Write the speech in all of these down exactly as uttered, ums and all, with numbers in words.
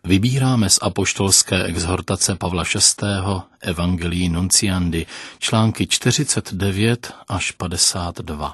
Vybíráme z apoštolské exhortace Pavla šestého. Evangelii Nunciandi, články čtyřicet devět až padesát dva.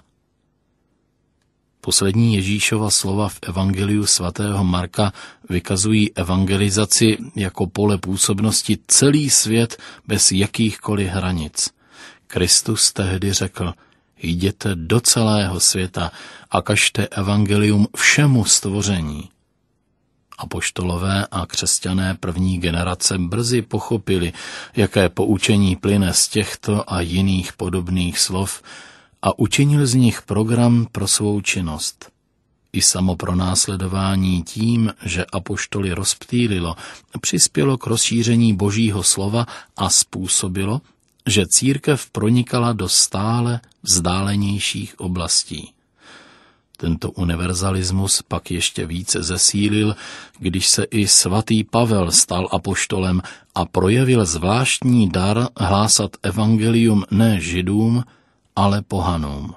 Poslední Ježíšova slova v Evangeliu svatého Marka vykazují evangelizaci jako pole působnosti celý svět bez jakýchkoliv hranic. Kristus tehdy řekl: jděte do celého světa a kažte evangelium všemu stvoření. Apoštolové a křesťané první generace brzy pochopili, jaké poučení plyne z těchto a jiných podobných slov, a učinil z nich program pro svou činnost. I samo pronásledování tím, že apoštoly rozptýlilo, přispělo k rozšíření Božího slova a způsobilo, že církev pronikala do stále vzdálenějších oblastí. Tento univerzalismus pak ještě více zesílil, když se i svatý Pavel stal apoštolem a projevil zvláštní dar hlásat evangelium ne Židům, ale pohanům.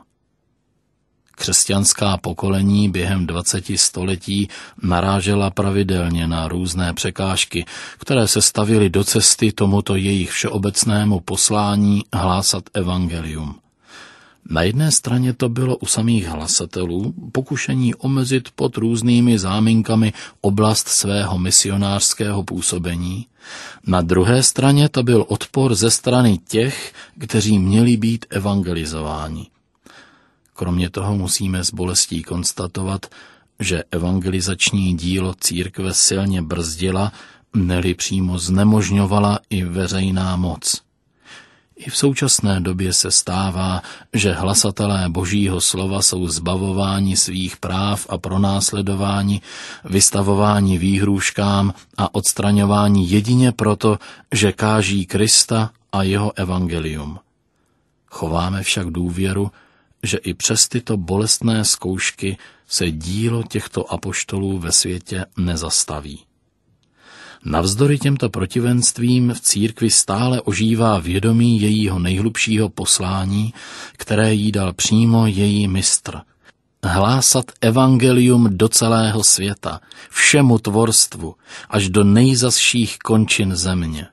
Křesťanská pokolení během dvaceti století narážela pravidelně na různé překážky, které se stavily do cesty tomuto jejich všeobecnému poslání hlásat evangelium. Na jedné straně to bylo u samých hlasatelů pokušení omezit pod různými záminkami oblast svého misionářského působení, na druhé straně to byl odpor ze strany těch, kteří měli být evangelizováni. Kromě toho musíme s bolestí konstatovat, že evangelizační dílo církve silně brzdila, ne-li přímo znemožňovala i veřejná moc. I v současné době se stává, že hlasatelé Božího slova jsou zbavováni svých práv a pronásledováni, vystavováni výhrůžkám a odstraňováni jedině proto, že káží Krista a jeho evangelium. Chováme však důvěru, že i přes tyto bolestné zkoušky se dílo těchto apoštolů ve světě nezastaví. Navzdory těmto protivenstvím v církvi stále ožívá vědomí jejího nejhlubšího poslání, které jí dal přímo její mistr. Hlásat evangelium do celého světa, všemu tvorstvu, až do nejzazších končin země.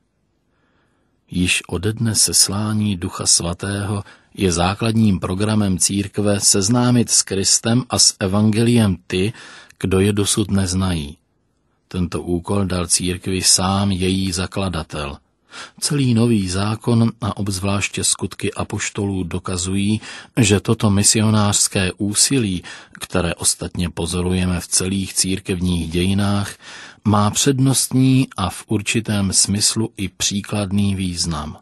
Již ode dne seslání Ducha Svatého je základním programem církve seznámit s Kristem a s evangeliem ty, kdo je dosud neznají. Tento úkol dal církvi sám její zakladatel. Celý nový zákon a obzvláště skutky apoštolů dokazují, že toto misionářské úsilí, které ostatně pozorujeme v celých církevních dějinách, má přednostní a v určitém smyslu i příkladný význam.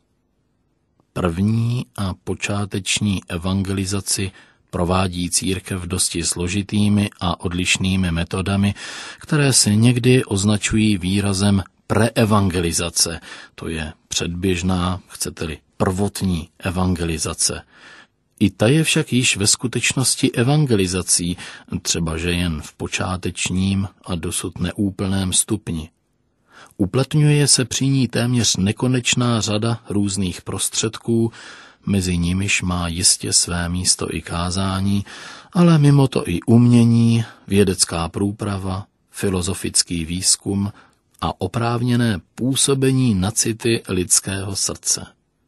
První a počáteční evangelizaci provádí církev dosti složitými a odlišnými metodami, které se někdy označují výrazem preevangelizace, to je předběžná, chcete-li prvotní evangelizace. I ta je však již ve skutečnosti evangelizací, třeba že jen v počátečním a dosud neúplném stupni. Uplatňuje se při ní téměř nekonečná řada různých prostředků, mezi nimiž má jistě své místo i kázání, ale mimo to i umění, vědecká průprava, filozofický výzkum a oprávněné působení na city lidského srdce.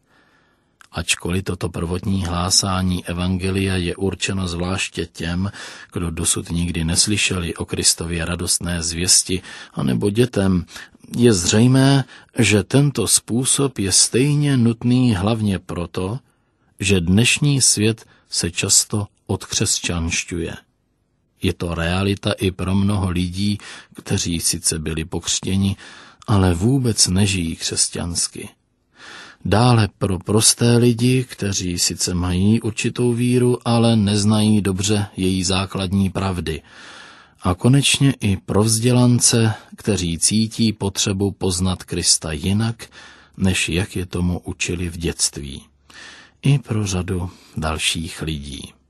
Ačkoliv toto prvotní hlásání evangelia je určeno zvláště těm, kdo dosud nikdy neslyšeli o Kristově radostné zvěsti, anebo dětem, je zřejmé, že tento způsob je stejně nutný hlavně proto, že dnešní svět se často odkřesťanšťuje. Je to realita i pro mnoho lidí, kteří sice byli pokřtěni, ale vůbec nežijí křesťansky. Dále pro prosté lidi, kteří sice mají určitou víru, ale neznají dobře její základní pravdy. A konečně i pro vzdělance, kteří cítí potřebu poznat Krista jinak, než jak je tomu učili v dětství. I pro řadu dalších lidí.